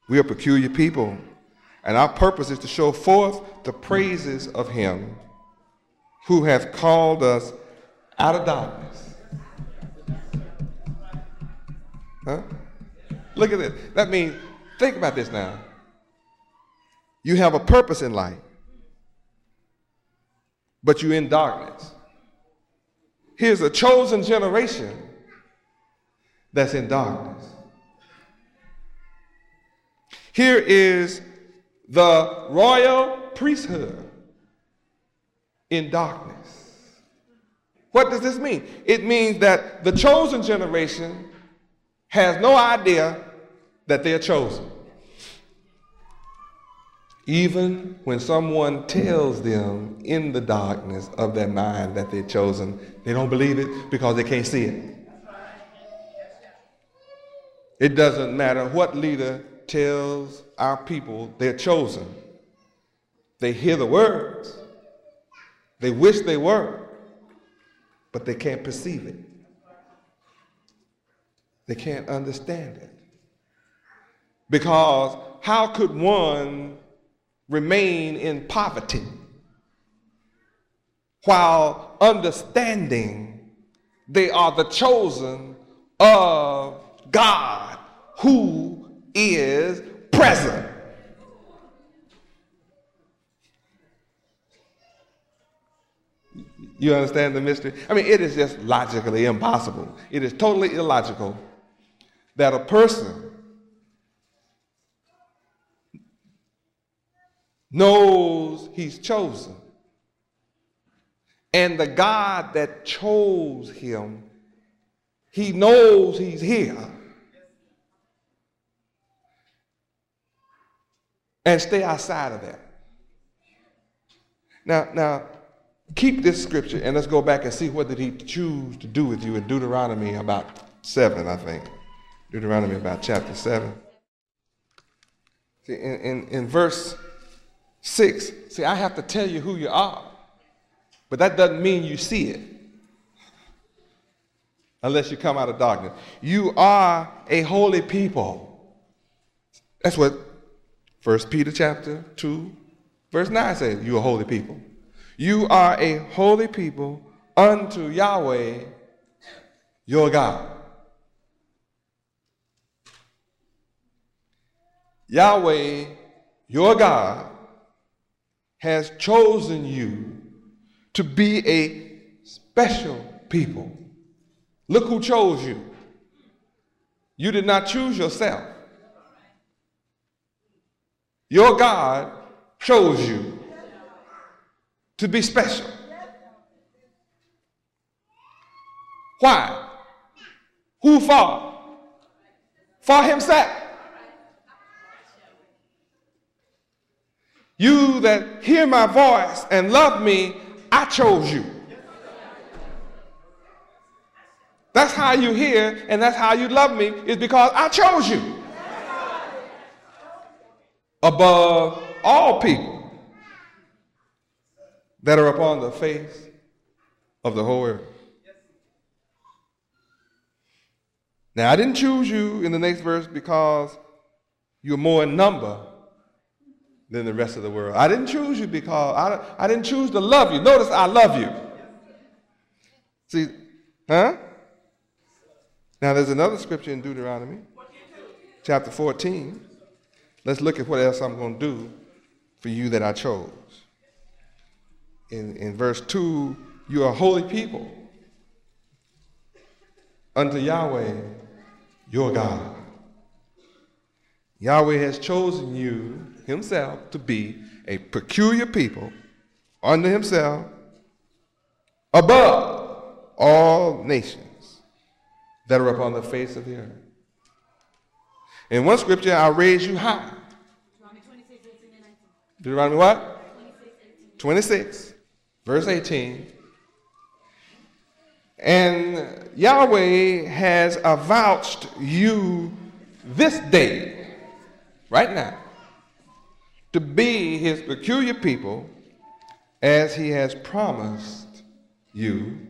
We are peculiar people, and our purpose is to show forth the praises of him who hath called us out of darkness. Huh? Look at this. That means, think about this now. You have a purpose in life, but you're in darkness. Here's a chosen generation that's in darkness. Here is the royal priesthood in darkness. What does this mean? It means that the chosen generation has no idea that they're chosen. Even when someone tells them in the darkness of their mind that they're chosen, they don't believe it because they can't see it. It doesn't matter what leader tells our people they're chosen. They hear the words. They wish they were, but they can't perceive it. They can't understand it. Because how could one remain in poverty while understanding they are the chosen of God who is present? You understand the mystery? I mean, it is just logically impossible. It is totally illogical that a person knows he's chosen, and the God that chose him, he knows he's here, and stay outside of that. Now, keep this scripture, and let's go back and see what did he choose to do with you in Deuteronomy about 7, I think. Deuteronomy about chapter 7. See, in verse 6, see, I have to tell you who you are, but that doesn't mean you see it unless you come out of darkness. You are a holy people. That's what 1 Peter chapter 2, verse 9 says. You are holy people. You are a holy people unto Yahweh, your God. Yahweh, your God, has chosen you to be a special people. Look who chose you. You did not choose yourself. Your God chose you to be special. Why? Who for? For himself. You that hear my voice and love me, I chose you. That's how you hear and that's how you love me, is because I chose you. Above all people that are upon the face of the whole earth. Now, I didn't choose you in the next verse because you're more in number than the rest of the world. I didn't choose you because I didn't choose to love you. Notice I love you. See, huh? Now, there's another scripture in Deuteronomy, chapter 14. Let's look at what else I'm going to do for you that I chose. In verse 2, you are a holy people unto Yahweh, your God. Yahweh has chosen you himself to be a peculiar people unto himself above all nations that are upon the face of the earth. In one scripture, I'll raise you high. Deuteronomy 26, 18 and 19. Deuteronomy what? 26, verse 18. And Yahweh has avouched you this day, right now, to be his peculiar people as he has promised you,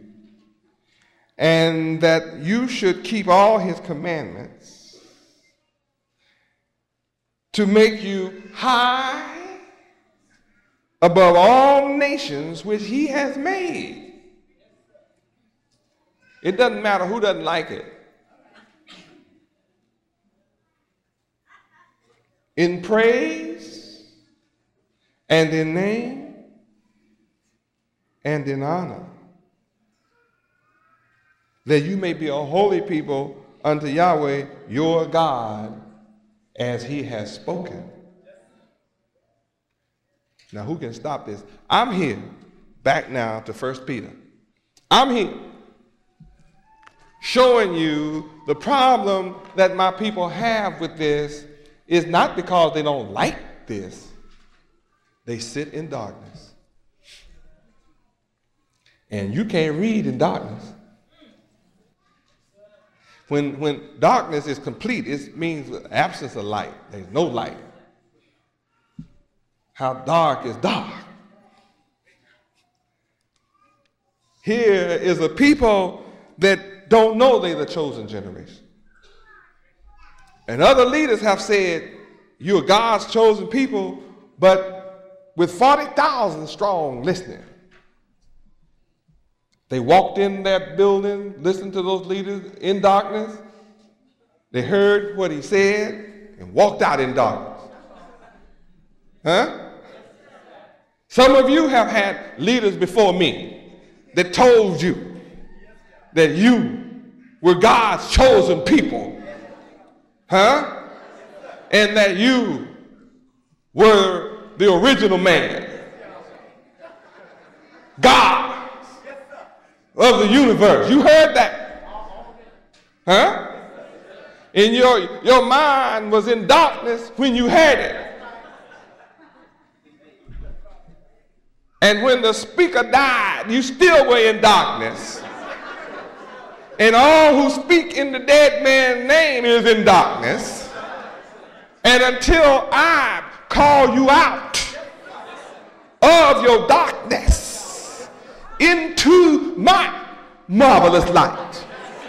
and that you should keep all his commandments to make you high above all nations which he has made. It doesn't matter who doesn't like it. In praise and in name and in honor, that you may be a holy people unto Yahweh your God, as he has spoken. Now, who can stop this? I'm here, back now to 1 Peter. I'm here showing you the problem that my people have with this is not because they don't like this. They sit in darkness. And you can't read in darkness. When darkness is complete, it means absence of light. There's no light. How dark is dark. Here is a people that don't know they're the chosen generation. And other leaders have said, you're God's chosen people, but with 40,000 strong listening. They walked in that building, listened to those leaders in darkness. They heard what he said and walked out in darkness. Huh? Some of you have had leaders before me that told you that you were God's chosen people. Huh? And that you were the original man. God of the universe. You heard that? Huh? And your mind was in darkness when you heard it. And when the speaker died, you still were in darkness. And all who speak in the dead man's name is in darkness. And until I call you out of your darkness into my marvelous light,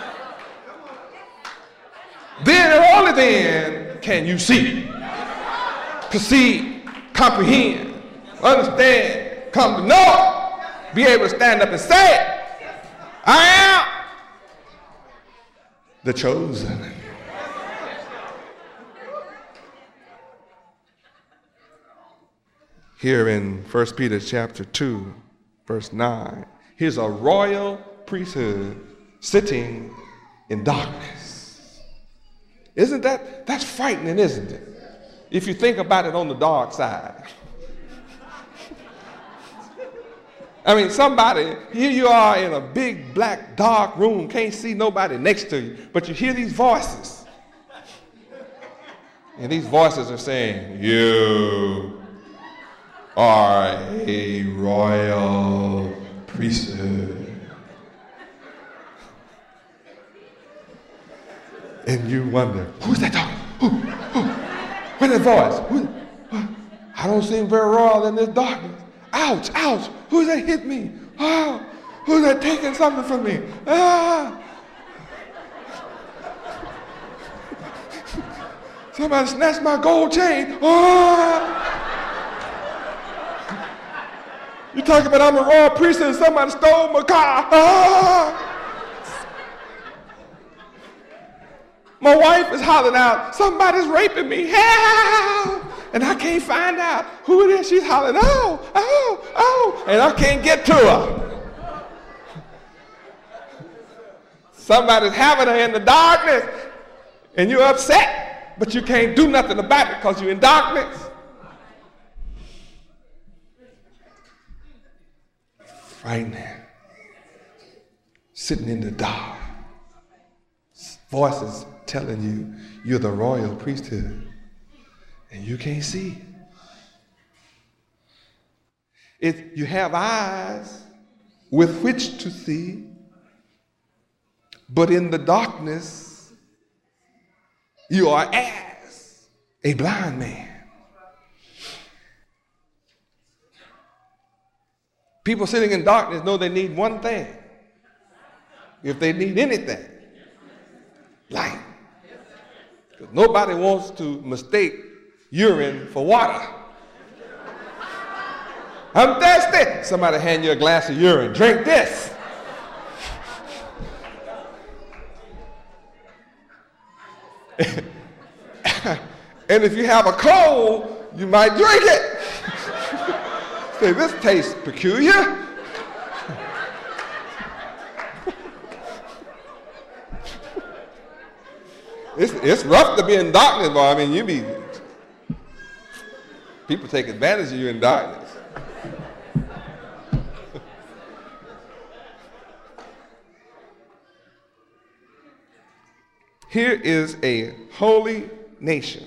then and only then can you see, perceive, comprehend, understand, come to know, be able to stand up and say, I am the chosen. Here in 1 Peter chapter 2, verse 9, here's a royal priesthood sitting in darkness. Isn't that's frightening, isn't it? If you think about it on the dark side. I mean, somebody, here you are in a big, black, dark room, can't see nobody next to you, but you hear these voices. And these voices are saying, you are a royal priesthood. And you wonder, who's that talking? Who? Where's that voice? I don't seem very royal in this darkness. Ouch, ouch. Who's that hit me? Oh, who's that taking something from me? Ah. Somebody snatched my gold chain. Oh. You talking about I'm a royal priest and somebody stole my car. Ah. My wife is hollering out, somebody's raping me. Help! And I can't find out who it is. She's hollering, oh, oh, oh, and I can't get to her. Somebody's having her in the darkness, and you're upset, but you can't do nothing about it because you're in darkness. Frightening. Sitting in the dark. Voices telling you you're the royal priesthood. And you can't see it. You have eyes with which to see, but in the darkness, you are as a blind man. People sitting in darkness know they need one thing. If they need anything, light. Because nobody wants to mistake urine for water. I'm thirsty. Somebody hand you a glass of urine. Drink this. And if you have a cold, you might drink it. Say, this tastes peculiar. It's rough to be in darkness, boy. I mean, people take advantage of you in darkness. Here is a holy nation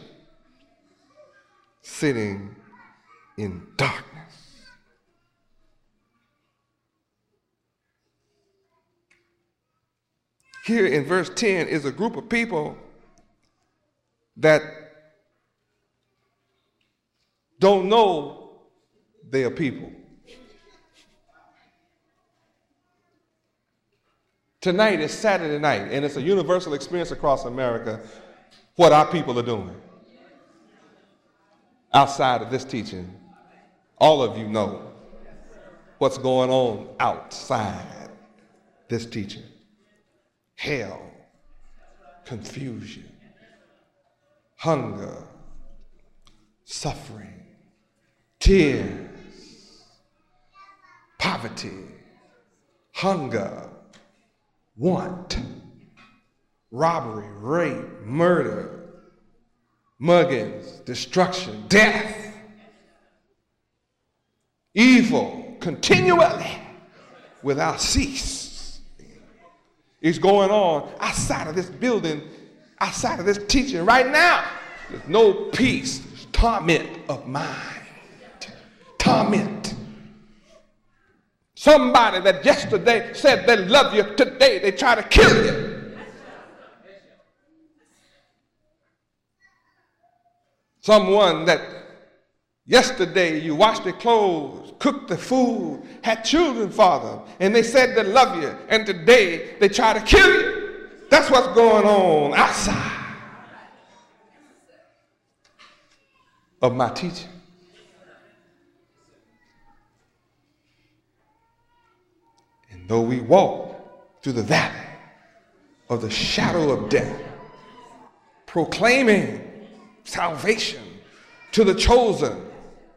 sitting in darkness. Here in verse 10 is a group of people that don't know they are people. Tonight is Saturday night, and it's a universal experience across America what our people are doing. Outside of this teaching, all of you know what's going on outside this teaching. Hell, confusion, hunger, suffering, tears, poverty, hunger, want, robbery, rape, murder, muggings, destruction, death, evil, continually, without cease. It's going on outside of this building, outside of this teaching right now. There's no peace. There's torment of mind. Torment. Somebody that yesterday said they love you, today they try to kill you. Someone that yesterday you washed their clothes, cooked the food, had children for them, and they said they love you, and today they try to kill you. That's what's going on outside of my teaching. And though we walk through the valley of the shadow of death, proclaiming salvation to the chosen,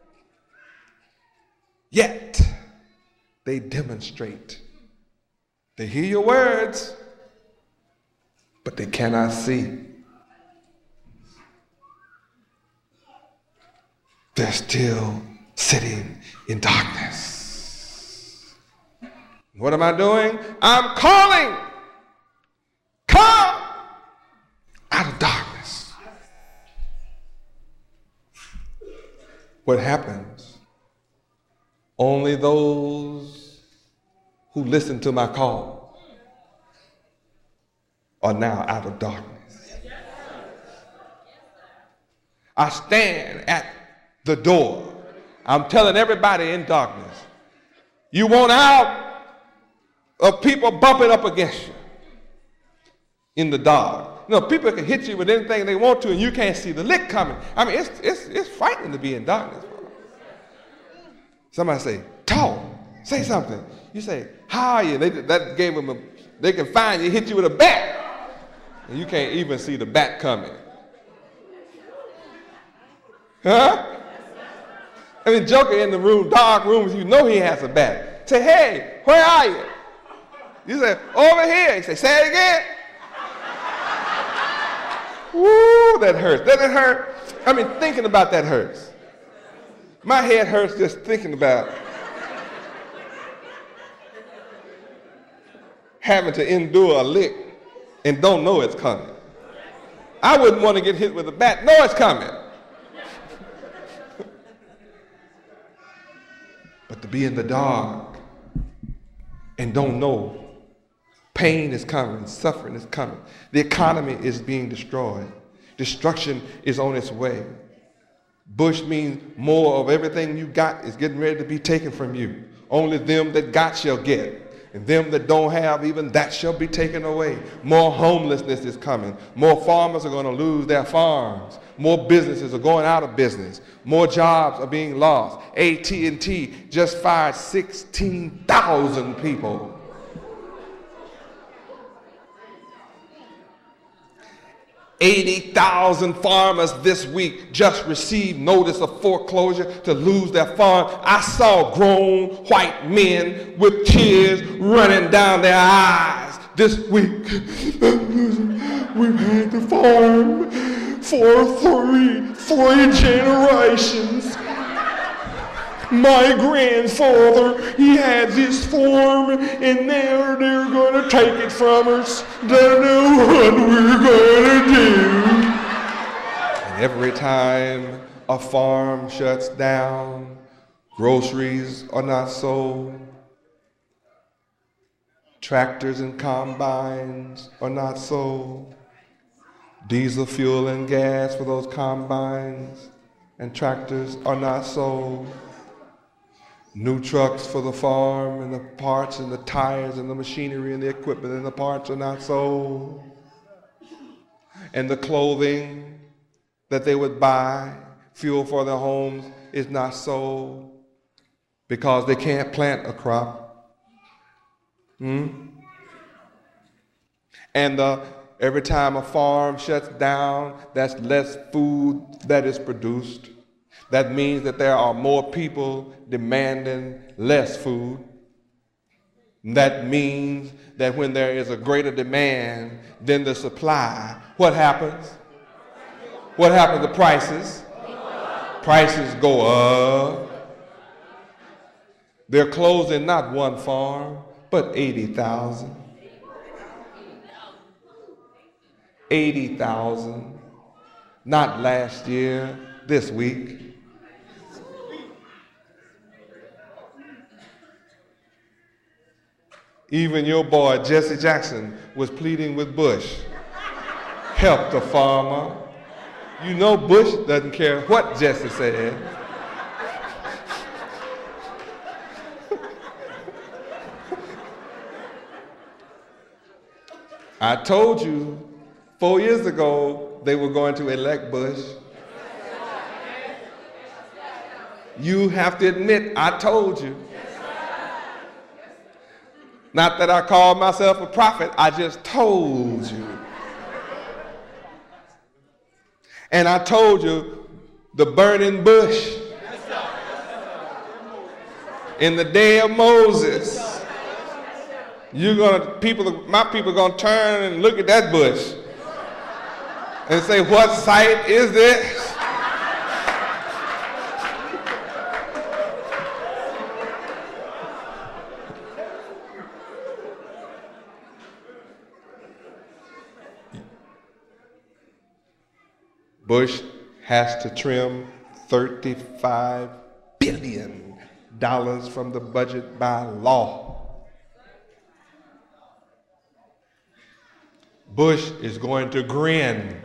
yet they demonstrate. They hear your words, but they cannot see. They're still sitting in darkness. What am I doing? I'm calling. Come out of darkness. What happens? Only those who listen to my call are now out of darkness. I stand at the door. I'm telling everybody in darkness, you want out of people bumping up against you in the dark. You know, people can hit you with anything they want to and you can't see the lick coming. I mean, it's frightening to be in darkness. Somebody say, talk, say something. You say, how are you? That gave them they can find you, hit you with a bat. And you can't even see the bat coming. Huh? I mean, Joker in the room, dark rooms, you know he has a bat. Say, hey, where are you? You say, over here. You say it again. Woo, that hurts. Doesn't it hurt? I mean, thinking about that hurts. My head hurts just thinking about having to endure a lick and don't know it's coming. I wouldn't want to get hit with a bat. No, it's coming. But to be in the dark and don't know, pain is coming, suffering is coming. The economy is being destroyed. Destruction is on its way. Bush means more of everything you got is getting ready to be taken from you. Only them that got shall get. And them that don't have, even that shall be taken away. More homelessness is coming. More farmers are going to lose their farms. More businesses are going out of business. More jobs are being lost. AT&T just fired 16,000 people. 80,000 farmers this week just received notice of foreclosure to lose their farm. I saw grown white men with tears running down their eyes this week. We've had the farm for three generations. My grandfather, he had this farm, and now they're going to take it from us. Don't know what we're going to do. And every time a farm shuts down, groceries are not sold. Tractors and combines are not sold. Diesel fuel and gas for those combines and tractors are not sold. New trucks for the farm, and the parts and the tires and the machinery and the equipment and the parts are not sold. And the clothing that they would buy, fuel for their homes, is not sold because they can't plant a crop. And every time a farm shuts down, that's less food that is produced. That means that there are more people demanding less food. That means that when there is a greater demand than the supply, what happens? What happens to prices? Prices go up. They're closing not one farm, but 80,000. 80,000. Not last year, this week. Even your boy, Jesse Jackson, was pleading with Bush. Help the farmer. You know Bush doesn't care what Jesse said. I told you 4 years ago they were going to elect Bush. You have to admit, I told you. Not that I call myself a prophet, I just told you. And I told you the burning bush in the day of Moses. My people are gonna turn and look at that bush and say, what sight is this? Bush has to trim $35 billion from the budget by law. Bush is going to grin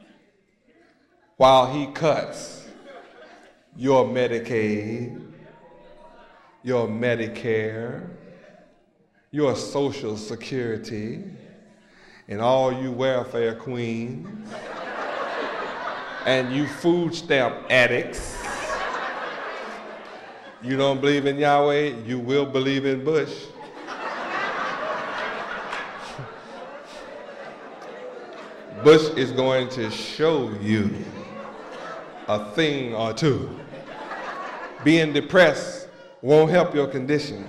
while he cuts your Medicaid, your Medicare, your Social Security, and all you welfare queens, and you food stamp addicts. You don't believe in Yahweh, you will believe in Bush. Bush is going to show you a thing or two. Being depressed won't help your condition.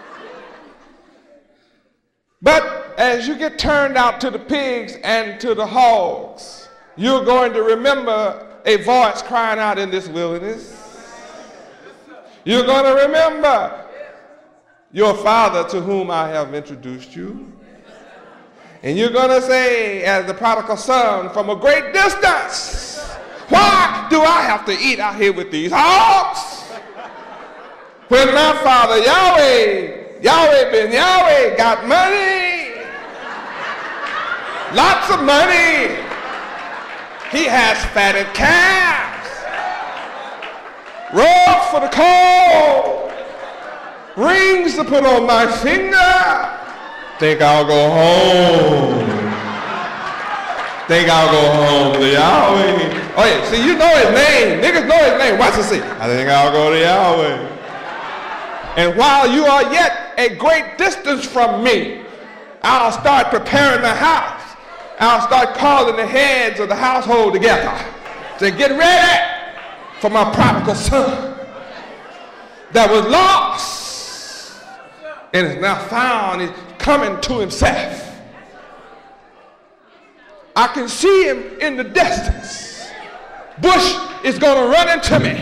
But as you get turned out to the pigs and to the hogs, you're going to remember a voice crying out in this wilderness. You're going to remember your father to whom I have introduced you. And you're going to say, as the prodigal son from a great distance, why do I have to eat out here with these hogs? When my father Yahweh ben Yahweh, got money, lots of money. He has fatted calves, rugs for the cold, rings to put on my finger. Think I'll go home. Think I'll go home to Yahweh. Oh yeah, see, you know his name. Niggas know his name. Watch this. See. I think I'll go to Yahweh. And while you are yet a great distance from me, I'll start preparing the house. I'll start calling the heads of the household together to get ready for my prodigal son that was lost and is now found. He's coming to himself. I can see him in the distance. Bush is going to run into me.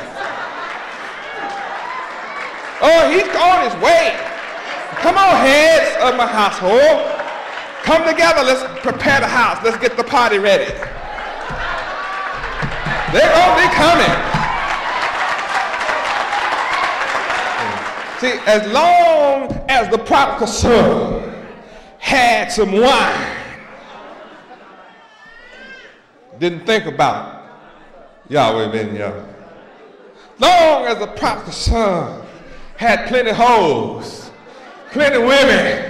Oh, he's on his way. Come on, heads of my household. Come together. Let's prepare the house. Let's get the party ready. They're going to be coming. See, as long as the prodigal son had some wine, didn't think about Yahweh being Yahweh. Long as the prodigal son had plenty of hoes, plenty of women,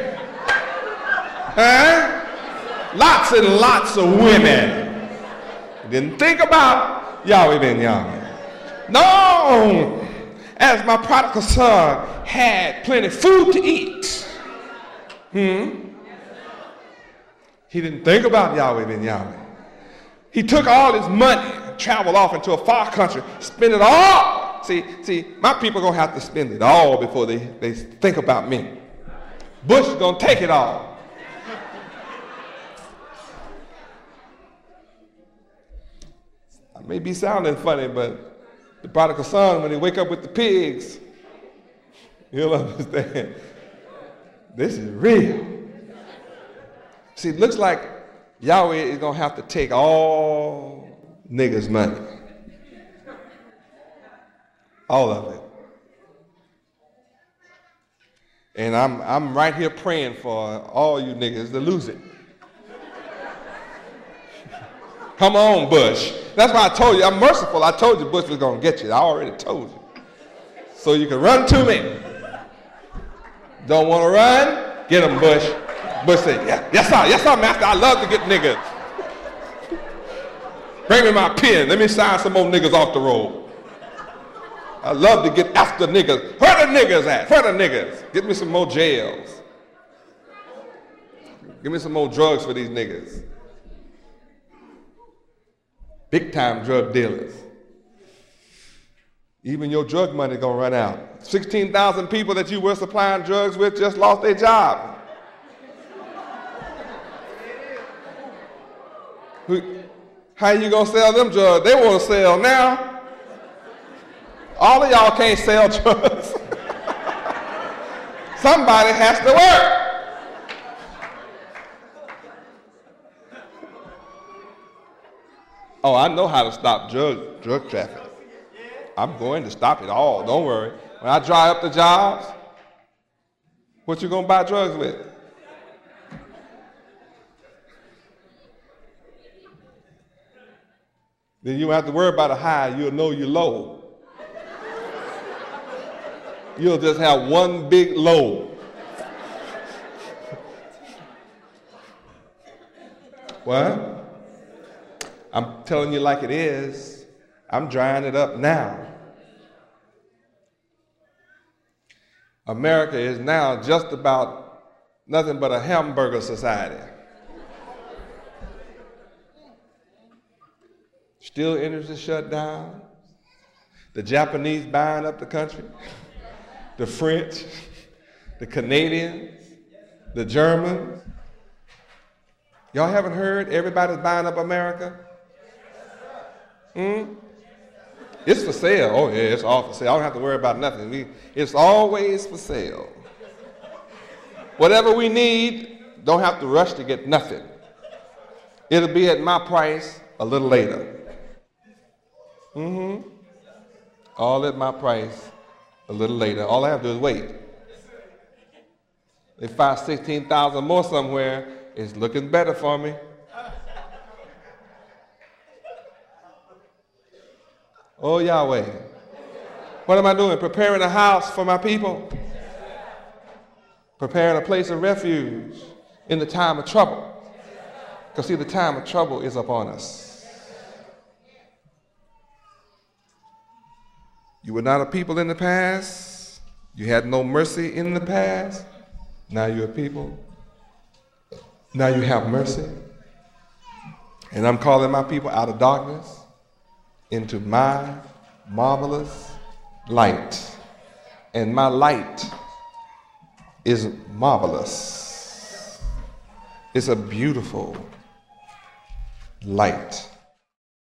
lots and lots of women, didn't think about Yahweh being Yahweh. Long as my prodigal son had plenty of food to eat, he didn't think about Yahweh being Yahweh. He took all his money, traveled off into a far country, spent it all. See, my people are going to have to spend it all before they think about me. Bush is going to take it all. I may be sounding funny, but the prodigal son, when he wake up with the pigs, he'll understand. This is real. See, it looks like Yahweh is going to have to take all niggas' money. All of it. And I'm right here praying for all you niggas to lose it. Come on, Bush. That's why I told you, I'm merciful. I told you Bush was going to get you. I already told you. So you can run to me. Don't want to run? Get him, Bush. Bush said, yeah, yes sir, master. I love to get niggas. Bring me my pen. Let me sign some more niggas off the road. I love to get after niggas. Where the niggas at? Where the niggas? Get me some more jails. Give me some more drugs for these niggas. Big time drug dealers. Even your drug money gonna run out. 16,000 people that you were supplying drugs with just lost their job. How you gonna sell them drugs? They want to sell now. All of y'all can't sell drugs. Somebody has to work. Oh, I know how to stop drug traffic. I'm going to stop it all. Don't worry. When I dry up the jobs, what you gonna buy drugs with? Then you don't have to worry about a high. You'll know you're low. You'll just have one big low. What? I'm telling you like it is. I'm drying it up now. America is now just about nothing but a hamburger society. Steel industry shut down. The Japanese buying up the country. The French, the Canadians, the Germans. Y'all haven't heard everybody's buying up America? It's for sale. Oh yeah, it's all for sale. I don't have to worry about nothing. It's always for sale. Whatever we need, don't have to rush to get nothing. It'll be at my price a little later. All at my price a little later. All I have to do is wait. They find 16,000 more somewhere. It's looking better for me. Oh, Yahweh. What am I doing? Preparing a house for my people? preparing a place of refuge in the time of trouble. Because see, the time of trouble is upon us. You were not a people in the past. You had no mercy in the past. Now you're a people. Now you have mercy. And I'm calling my people out of darkness into my marvelous light. And my light is marvelous. It's a beautiful light.